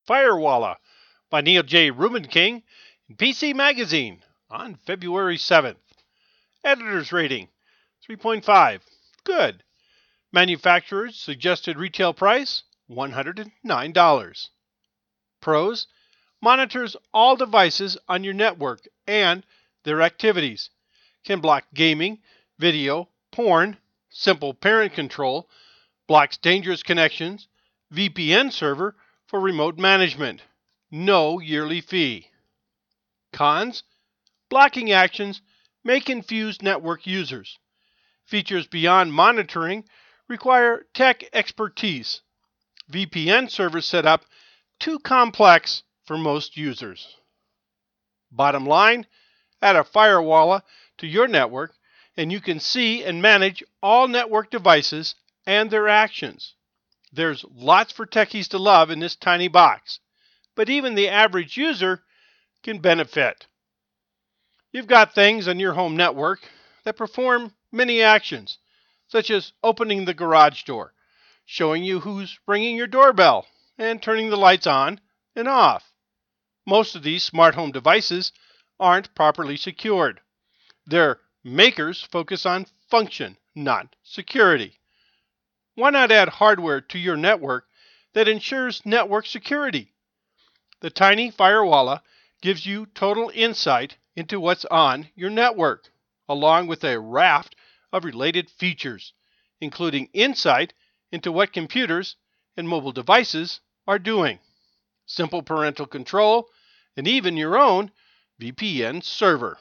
Firewalla by Neil J. Rubenking in PC Magazine on February 7th. Editor's rating 3.5. Good. Manufacturer's suggested retail price $109. Pros: monitors all devices on your network and their activities. Can block gaming, video, porn, simple parent control, blocks dangerous connections, VPN server for remote management. No yearly fee. Cons: blocking actions may confuse network users. Features beyond monitoring require tech expertise. VPN server setup too complex for most users. Bottom line, add a Firewalla to your network and you can see and manage all network devices and their actions. There's lots for techies to love in this tiny box, but even the average user can benefit. You've got things on your home network that perform many actions, such as opening the garage door, showing you who's ringing your doorbell, and turning the lights on and off. Most of these smart home devices aren't properly secured. Their makers focus on function, not security. Why not add hardware to your network that ensures network security? The tiny Firewalla gives you total insight into what's on your network, along with a raft of related features, including insight into what computers and mobile devices are doing, simple parental control, and even your own VPN server.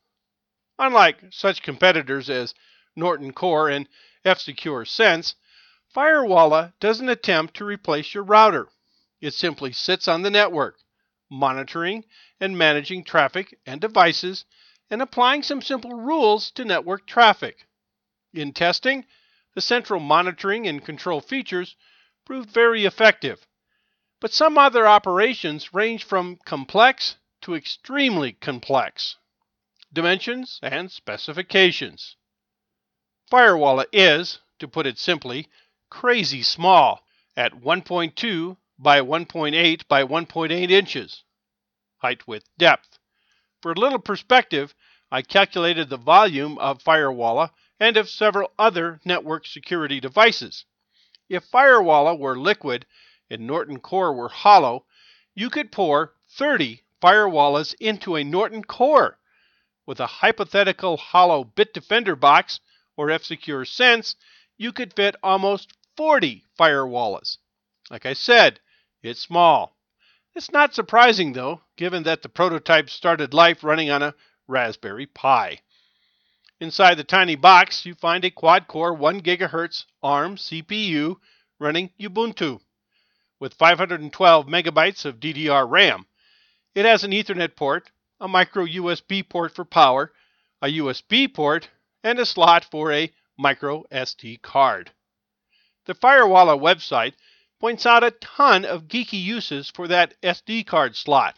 Unlike such competitors as Norton Core and F-Secure Sense, Firewalla doesn't attempt to replace your router. It simply sits on the network, monitoring and managing traffic and devices, and applying some simple rules to network traffic. In testing, the central monitoring and control features proved very effective, but some other operations range from complex to extremely complex. Dimensions and specifications. Firewalla is, to put it simply, crazy small at 1.2 by 1.8 by 1.8 inches. Height, width, depth. For a little perspective, I calculated the volume of Firewalla and of several other network security devices. If Firewalla were liquid and Norton Core were hollow, you could pour 30 Firewallas into a Norton Core. With a hypothetical hollow Bitdefender box or F-Secure Sense, you could fit almost 40 Firewallas. Like I said, it's small. It's not surprising though, given that the prototype started life running on a Raspberry Pi. Inside the tiny box, you find a quad-core 1 GHz ARM CPU running Ubuntu with 512 megabytes of DDR RAM. It has an Ethernet port, a micro USB port for power, a USB port, and a slot for a micro SD card. The Firewalla website points out a ton of geeky uses for that SD card slot.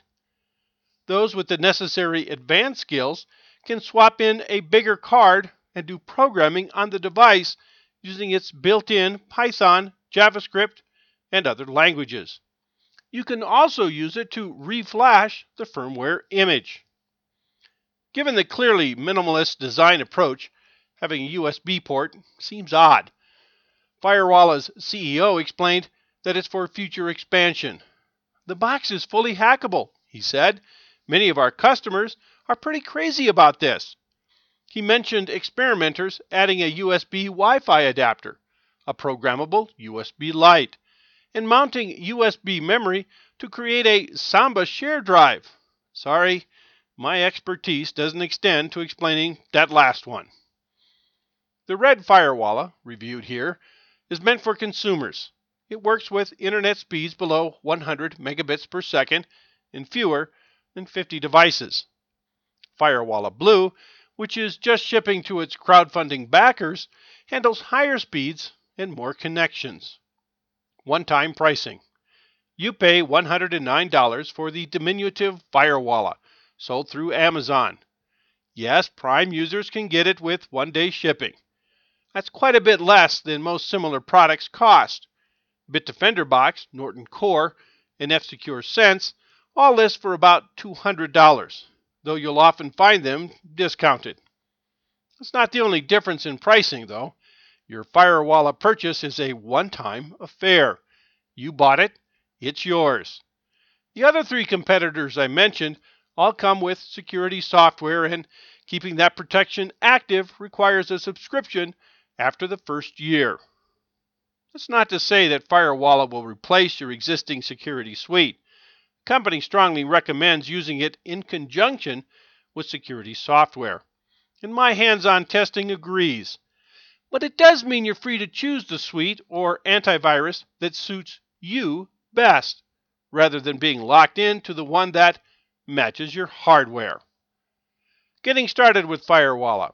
Those with the necessary advanced skills can swap in a bigger card and do programming on the device using its built-in Python, JavaScript, and other languages. You can also use it to reflash the firmware image. Given the clearly minimalist design approach, having a USB port seems odd. Firewalla's CEO explained that it's for future expansion. The box is fully hackable, he said. Many of our customers are pretty crazy about this. He mentioned experimenters adding a USB Wi-Fi adapter, a programmable USB Lite, and mounting USB memory to create a Samba share drive. Sorry, my expertise doesn't extend to explaining that last one. The red Firewalla, reviewed here, is meant for consumers. It works with internet speeds below 100 megabits per second and fewer than 50 devices. Firewalla Blue, which is just shipping to its crowdfunding backers, handles higher speeds and more connections. One-time pricing. You pay $109 for the diminutive Firewalla, sold through Amazon. Yes, Prime users can get it with one-day shipping. That's quite a bit less than most similar products cost. Bitdefender box, Norton Core, and F-Secure Sense, all list for about $200, though you'll often find them discounted. It's not the only difference in pricing, though. Your FireWallah purchase is a one-time affair. You bought it, it's yours. The other three competitors I mentioned all come with security software, and keeping that protection active requires a subscription after the first year. That's not to say that FireWallah will replace your existing security suite. The company strongly recommends using it in conjunction with security software, and my hands-on testing agrees. But it does mean you're free to choose the suite or antivirus that suits you best, rather than being locked into the one that matches your hardware. Getting started with FireWallah.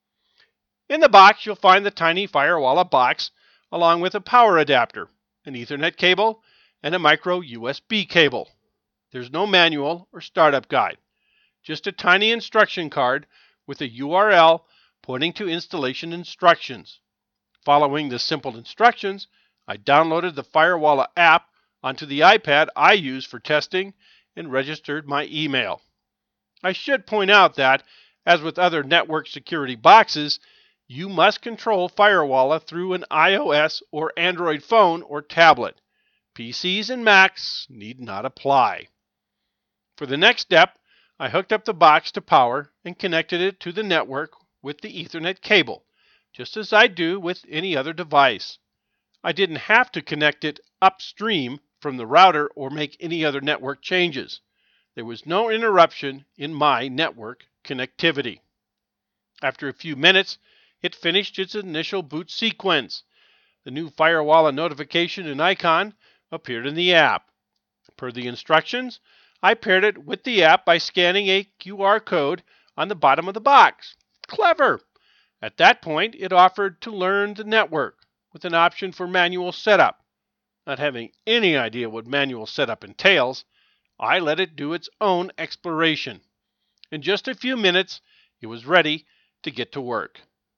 In the box, you'll find the tiny FireWallah box along with a power adapter, an Ethernet cable, and a micro USB cable. There's no manual or startup guide, just a tiny instruction card with a URL pointing to installation instructions. Following the simple instructions, I downloaded the FireWallah app onto the iPad I use for testing and registered my email. I should point out that, as with other network security boxes, you must control FireWallah through an iOS or Android phone or tablet. PCs and Macs need not apply. For the next step, I hooked up the box to power and connected it to the network with the Ethernet cable, just as I do with any other device. I didn't have to connect it upstream from the router or make any other network changes. There was no interruption in my network connectivity. After a few minutes, it finished its initial boot sequence. The new FireWallah notification and icon appeared in the app. Per the instructions, I paired it with the app by scanning a QR code on the bottom of the box. Clever! At that point, it offered to learn the network with an option for manual setup. Not having any idea what manual setup entails, I let it do its own exploration. In just a few minutes, it was ready to get to work.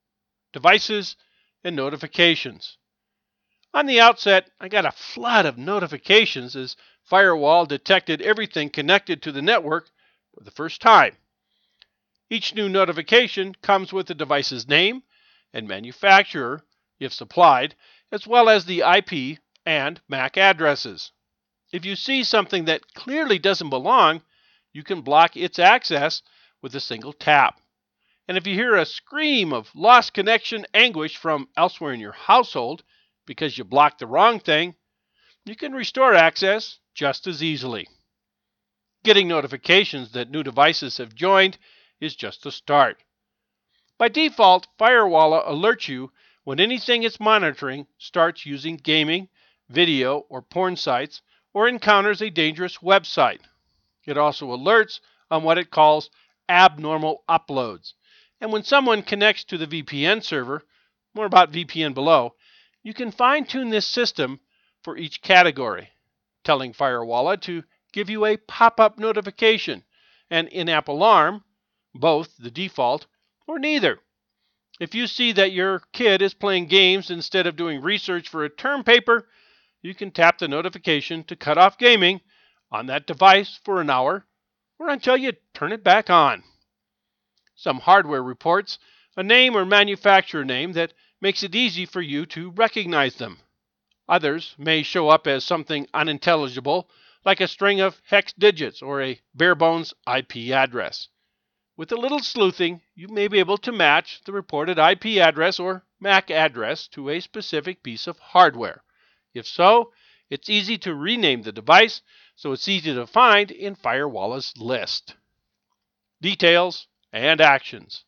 Devices and notifications. On the outset, I got a flood of notifications as FireWallah detected everything connected to the network for the first time. Each new notification comes with the device's name and manufacturer, if supplied, as well as the IP and MAC addresses. If you see something that clearly doesn't belong, you can block its access with a single tap. And if you hear a scream of lost connection anguish from elsewhere in your household because you blocked the wrong thing, you can restore access just as easily. Getting notifications that new devices have joined is just the start. By default, FireWallah alerts you when anything it's monitoring starts using gaming, video, or porn sites, or encounters a dangerous website. It also alerts on what it calls abnormal uploads. And when someone connects to the VPN server, more about VPN below, you can fine-tune this system for each category, telling FireWallah to give you a pop-up notification, an in-app alarm, both the default, or neither. If you see that your kid is playing games instead of doing research for a term paper, you can tap the notification to cut off gaming on that device for an hour or until you turn it back on. Some hardware reports a name or manufacturer name that makes it easy for you to recognize them. Others may show up as something unintelligible, like a string of hex digits or a bare-bones IP address. With a little sleuthing, you may be able to match the reported IP address or MAC address to a specific piece of hardware. If so, it's easy to rename the device so it's easy to find in FireWallah's list. Details and actions.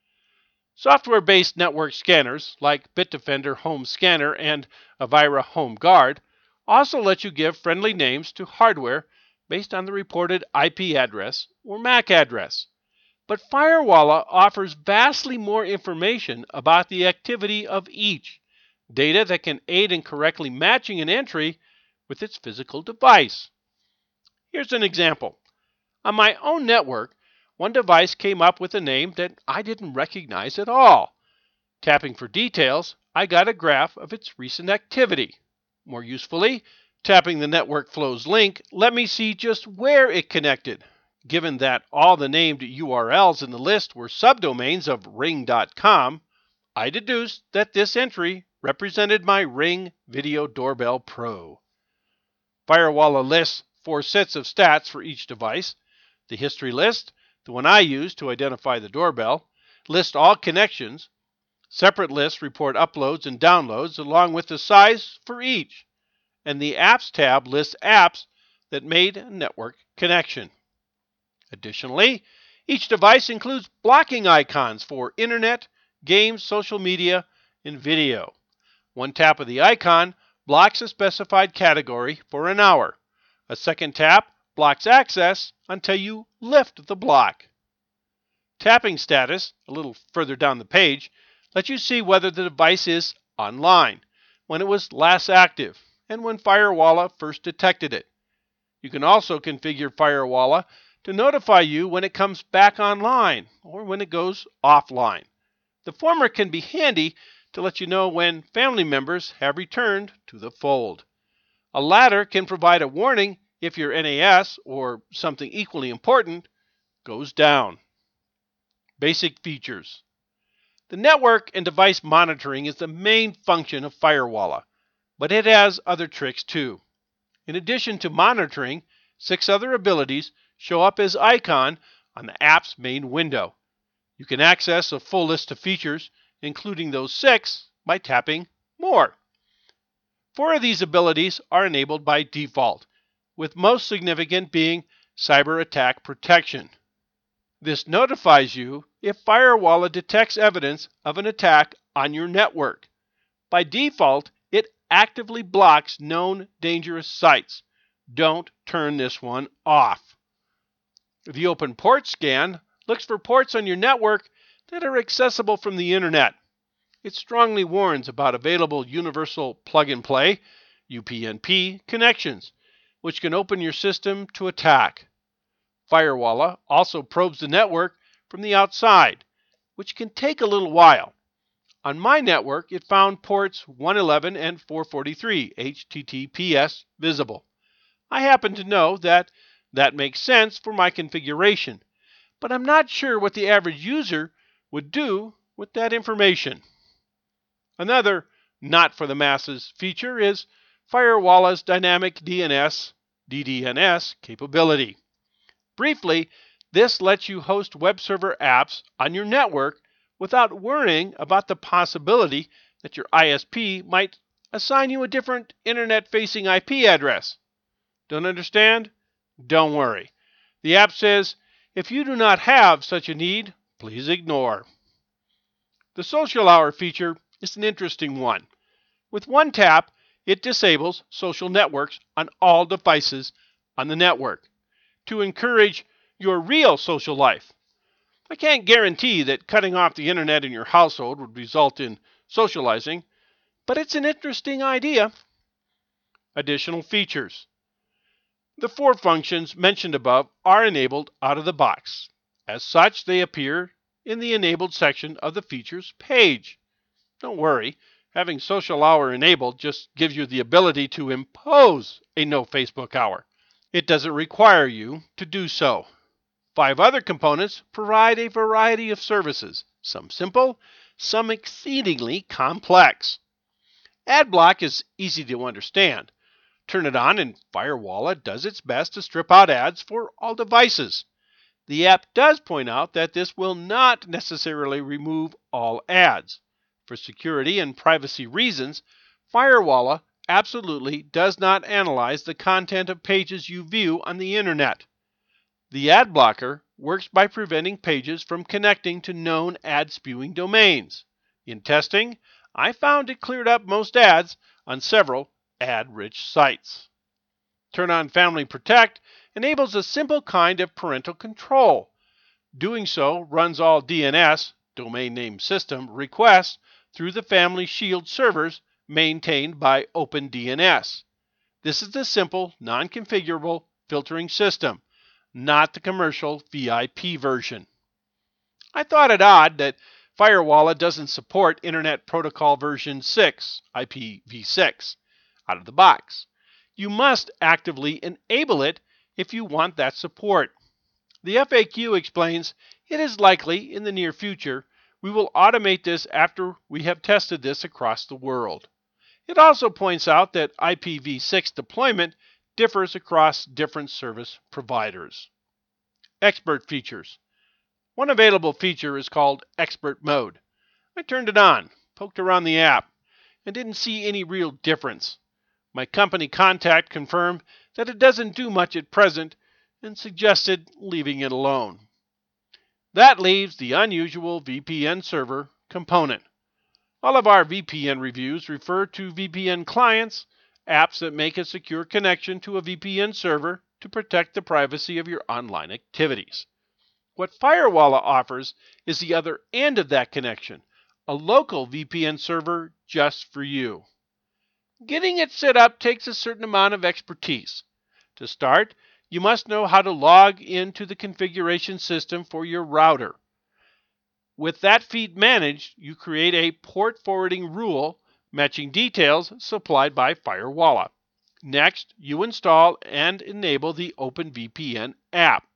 Software-based network scanners like Bitdefender Home Scanner and Avira Home Guard also let you give friendly names to hardware based on the reported IP address or MAC address. But FireWallah offers vastly more information about the activity of each, data that can aid in correctly matching an entry with its physical device. Here's an example. On my own network, one device came up with a name that I didn't recognize at all. Tapping for details, I got a graph of its recent activity. More usefully, Tapping the network flows link let me see just where it connected. Given that all the named URLs in the list were subdomains of Ring.com, I deduced that this entry represented my Ring Video Doorbell Pro. Firewalla lists 4 sets of stats for each device. The history list, the one I use to identify the doorbell, lists all connections. Separate lists report uploads and downloads along with the size for each. And the Apps tab lists apps that made a network connection. Additionally, each device includes blocking icons for internet, games, social media, and video. One tap of the icon blocks a specified category for an hour. A second tap blocks access until you lift the block. Tapping status, a little further down the page, lets you see whether the device is online, when it was last active, and when Firewalla first detected it. You can also configure Firewalla to notify you when it comes back online or when it goes offline. The former can be handy to let you know when family members have returned to the fold. A latter can provide a warning if your NAS, or something equally important, goes down. Basic features. The network and device monitoring is the main function of Firewalla, but it has other tricks too. In addition to monitoring, 6 other abilities show up as icon on the app's main window. You can access a full list of features, including those 6, by tapping More. 4 of these abilities are enabled by default, with most significant being Cyber Attack Protection. This notifies you if Firewalla detects evidence of an attack on your network. By default, it actively blocks known dangerous sites. Don't turn this one off. The Open Port Scan looks for ports on your network that are accessible from the internet. It strongly warns about available universal plug-and-play UPnP connections, which can open your system to attack. Firewalla also probes the network from the outside, which can take a little while. On my network, it found ports 111 and 443 HTTPS visible. I happen to know that makes sense for my configuration, but I'm not sure what the average user would do with that information. Another not-for-the-masses feature is Firewalla's Dynamic DNS, DDNS capability. Briefly, this lets you host web server apps on your network without worrying about the possibility that your ISP might assign you a different internet-facing IP address. Don't understand? Don't worry. The app says, if you do not have such a need, please ignore. The Social Hour feature is an interesting one. With one tap, it disables social networks on all devices on the network to encourage your real social life. I can't guarantee that cutting off the internet in your household would result in socializing, but it's an interesting idea. Additional features. The 4 functions mentioned above are enabled out of the box. As such, they appear in the Enabled section of the Features page. Don't worry, having Social Hour enabled just gives you the ability to impose a no Facebook hour. It doesn't require you to do so. 5 other components provide a variety of services, some simple, some exceedingly complex. AdBlock is easy to understand. Turn it on and Firewalla does its best to strip out ads for all devices. The app does point out that this will not necessarily remove all ads. For security and privacy reasons, Firewalla absolutely does not analyze the content of pages you view on the internet. The ad blocker works by preventing pages from connecting to known ad-spewing domains. In testing, I found it cleared up most ads on several ad-rich sites. Turn on Family Protect enables a simple kind of parental control. Doing so runs all DNS, domain name system, requests through the Family Shield servers maintained by OpenDNS. This is the simple, non-configurable filtering system, not the commercial VIP version. I thought it odd that Firewalla doesn't support Internet Protocol version 6, IPv6, out of the box. You must actively enable it if you want that support. The FAQ explains it is likely in the near future we will automate this after we have tested this across the world. It also points out that IPv6 deployment differs across different service providers. Expert features. One available feature is called Expert Mode. I turned it on, poked around the app, and didn't see any real difference. My company contact confirmed that it doesn't do much at present and suggested leaving it alone. That leaves the unusual VPN server component. All of our VPN reviews refer to VPN clients, apps that make a secure connection to a VPN server to protect the privacy of your online activities. What Firewalla offers is the other end of that connection, a local VPN server just for you. Getting it set up takes a certain amount of expertise. To start, you must know how to log into the configuration system for your router. With that feed managed, you create a port forwarding rule matching details supplied by Firewalla. Next, you install and enable the OpenVPN app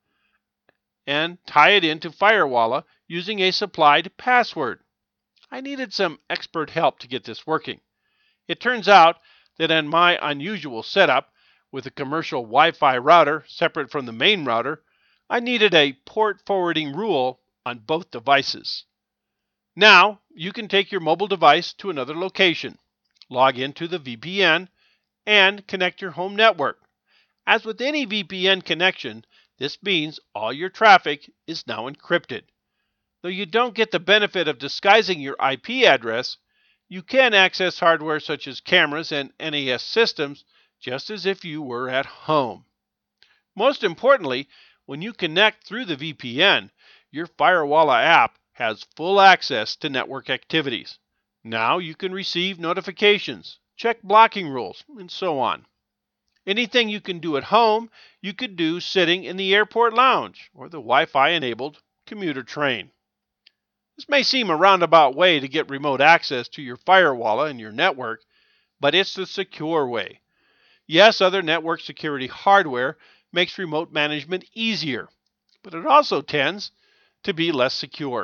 and tie it into Firewalla using a supplied password. I needed some expert help to get this working. It turns out that in my unusual setup, with a commercial Wi-Fi router separate from the main router, I needed a port forwarding rule on both devices. Now, you can take your mobile device to another location, log into the VPN, and connect your home network. As with any VPN connection, this means all your traffic is now encrypted. Though you don't get the benefit of disguising your IP address, you can access hardware such as cameras and NAS systems just as if you were at home. Most importantly, when you connect through the VPN, your Firewalla app has full access to network activities. Now you can receive notifications, check blocking rules, and so on. Anything you can do at home, you could do sitting in the airport lounge or the Wi-Fi enabled commuter train. This may seem a roundabout way to get remote access to your Firewalla and your network, but it's the secure way. Yes, other network security hardware makes remote management easier, but it also tends to be less secure.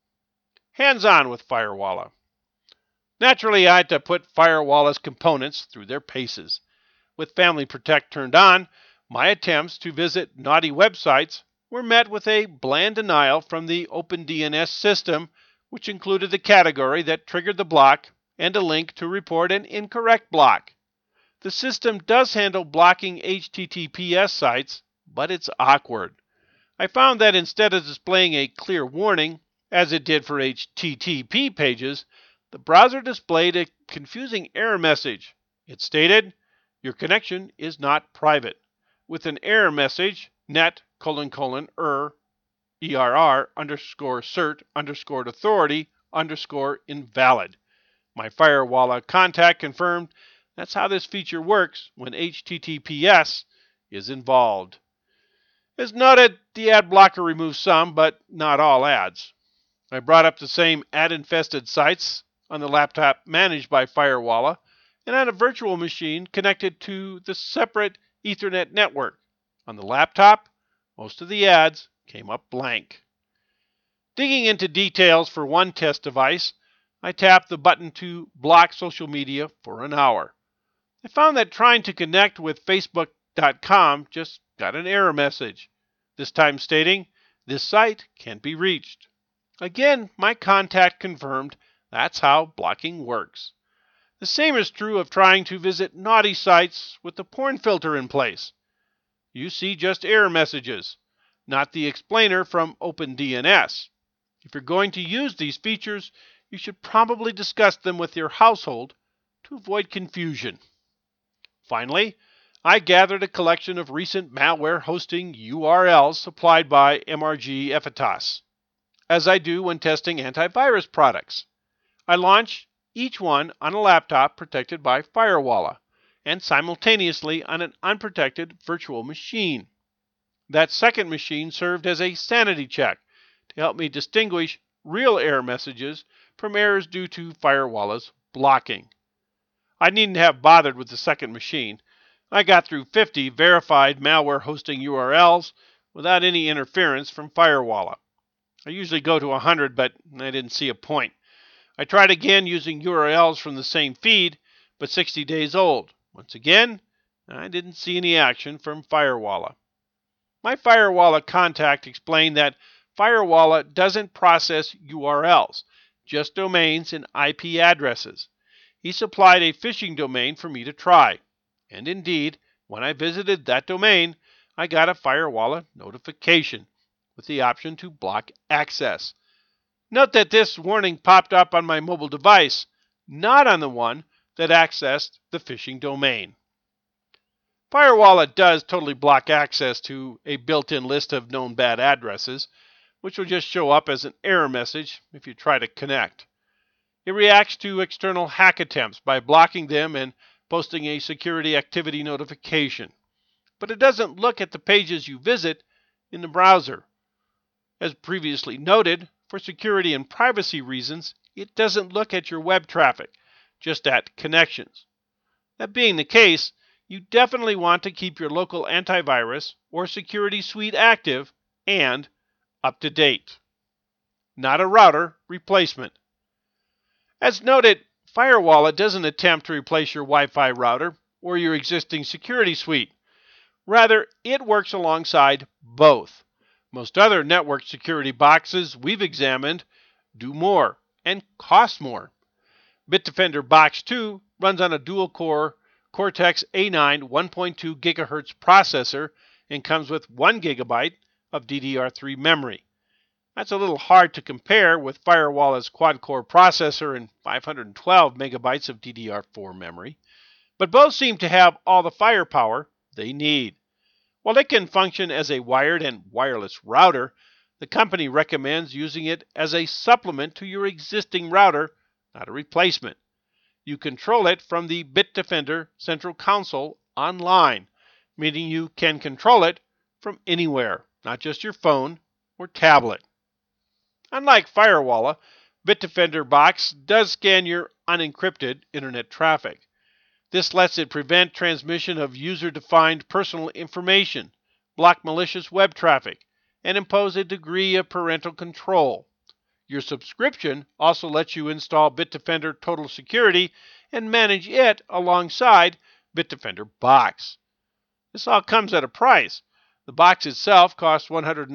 Hands-on with Firewalla. Naturally, I had to put Firewalla's components through their paces. With Family Protect turned on, my attempts to visit naughty websites were met with a bland denial from the OpenDNS system, which included the category that triggered the block and a link to report an incorrect block. The system does handle blocking HTTPS sites, but it's awkward. I found that instead of displaying a clear warning, as it did for HTTP pages, the browser displayed a confusing error message. It stated, "Your connection is not private," with an error message, net : err _cert _authority _invalid. My Firewalla contact confirmed that's how this feature works when HTTPS is involved. As noted, the ad blocker removes some, but not all ads. I brought up the same ad-infested sites on the laptop managed by Firewalla and on a virtual machine connected to the separate Ethernet network. On the laptop, most of the ads came up blank. Digging into details for one test device, I tapped the button to block social media for an hour. I found that trying to connect with Facebook.com just got an error message, this time stating, "This site can't be reached." Again, my contact confirmed that's how blocking works. The same is true of trying to visit naughty sites with the porn filter in place. You see just error messages, not the explainer from OpenDNS. If you're going to use these features, you should probably discuss them with your household to avoid confusion. Finally, I gathered a collection of recent malware hosting URLs supplied by MRG Effitas, as I do when testing antivirus products. I launch each one on a laptop protected by Firewalla and simultaneously on an unprotected virtual machine. That second machine served as a sanity check to help me distinguish real error messages from errors due to Firewalla's blocking. I needn't have bothered with the second machine. I got through 50 verified malware hosting URLs without any interference from Firewalla. I usually go to 100, but I didn't see a point. I tried again using URLs from the same feed, but 60 days old. Once again, I didn't see any action from Firewalla. My Firewalla contact explained that Firewalla doesn't process URLs, just domains and IP addresses. He supplied a phishing domain for me to try. And indeed, when I visited that domain, I got a Firewalla notification with the option to block access. Note that this warning popped up on my mobile device, not on the one that accessed the phishing domain. Firewalla does totally block access to a built-in list of known bad addresses, which will just show up as an error message if you try to connect. It reacts to external hack attempts by blocking them and posting a security activity notification. But it doesn't look at the pages you visit in the browser. As previously noted, for security and privacy reasons, it doesn't look at your web traffic, just at connections. That being the case, you definitely want to keep your local antivirus or security suite active and up to date. Not a router replacement. As noted, Firewalla doesn't attempt to replace your Wi-Fi router or your existing security suite. Rather, it works alongside both. Most other network security boxes we've examined do more and cost more. Bitdefender Box 2 runs on a dual-core Cortex A9 1.2 GHz processor and comes with 1 GB of DDR3 memory. That's a little hard to compare with Firewalla's quad-core processor and 512 MB of DDR4 memory, but both seem to have all the firepower they need. While it can function as a wired and wireless router, the company recommends using it as a supplement to your existing router, not a replacement. You control it from the Bitdefender Central Console online, meaning you can control it from anywhere, not just your phone or tablet. Unlike Firewalla, Bitdefender Box does scan your unencrypted internet traffic. This lets it prevent transmission of user-defined personal information, block malicious web traffic, and impose a degree of parental control. Your subscription also lets you install Bitdefender Total Security and manage it alongside Bitdefender Box. This all comes at a price. The box itself costs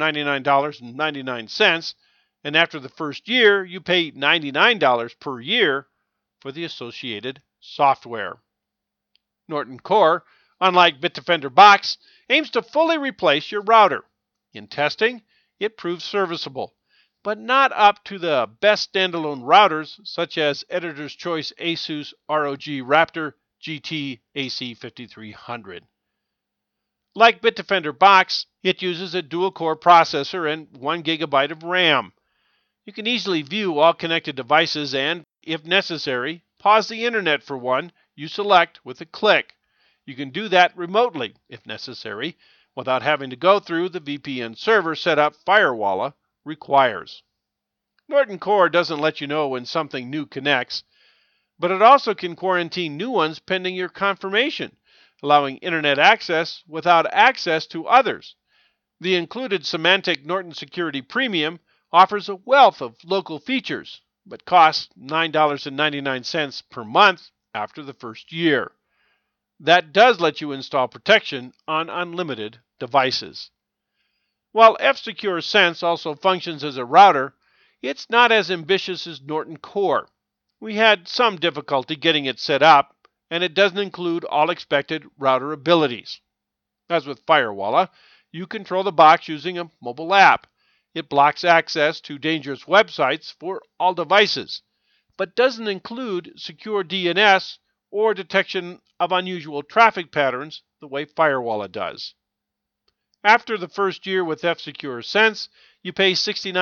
$199.99, and after the first year, you pay $99 per year for the associated software. Norton Core, unlike Bitdefender Box, aims to fully replace your router. In testing, it proves serviceable, but not up to the best standalone routers such as Editor's Choice Asus ROG Raptor GT AC5300. Like Bitdefender Box, it uses a dual-core processor and 1 GB of RAM. You can easily view all connected devices and, if necessary, pause the internet for one you select with a click. You can do that remotely, if necessary, without having to go through the VPN server setup Firewalla requires. Norton Core doesn't let you know when something new connects, but it also can quarantine new ones pending your confirmation, allowing internet access without access to others. The included Symantec Norton Security Premium offers a wealth of local features, but costs $9.99 per month after the first year. That does let you install protection on unlimited devices. While F-Secure Sense also functions as a router, it's not as ambitious as Norton Core. We had some difficulty getting it set up, and it doesn't include all expected router abilities. As with Firewalla, you control the box using a mobile app. It blocks access to dangerous websites for all devices, but doesn't include secure DNS or detection of unusual traffic patterns the way Firewalla does. After the first year with F-Secure Sense, you pay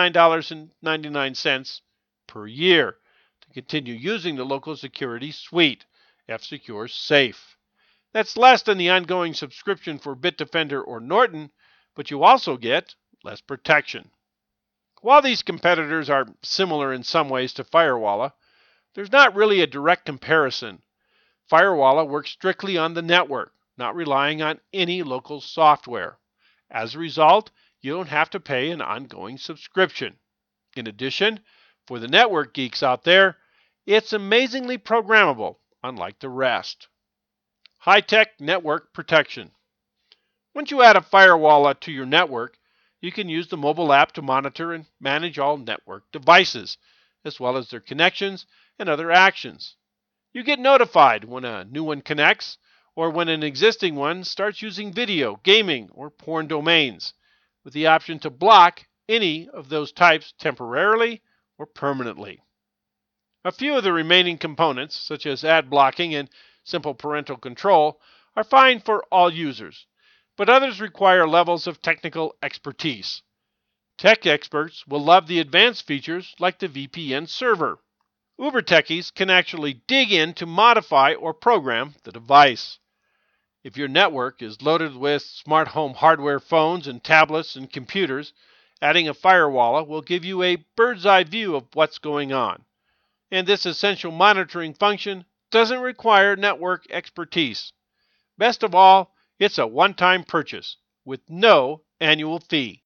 $69.99 per year to continue using the local security suite, F-Secure Safe. That's less than the ongoing subscription for Bitdefender or Norton, but you also get less protection. While these competitors are similar in some ways to Firewalla, there's not really a direct comparison. Firewalla works strictly on the network, not relying on any local software. As a result, you don't have to pay an ongoing subscription. In addition, for the network geeks out there, it's amazingly programmable, unlike the rest. High-tech network protection. Once you add a firewall to your network, you can use the mobile app to monitor and manage all network devices, as well as their connections and other actions. You get notified when a new one connects, or when an existing one starts using video, gaming, or porn domains, with the option to block any of those types temporarily or permanently. A few of the remaining components, such as ad blocking and simple parental control, are fine for all users, but others require levels of technical expertise. Tech experts will love the advanced features like the VPN server. Uber techies can actually dig in to modify or program the device. If your network is loaded with smart home hardware phones and tablets and computers, adding a firewall will give you a bird's eye view of what's going on. And this essential monitoring function doesn't require network expertise. Best of all, it's a one-time purchase with no annual fee.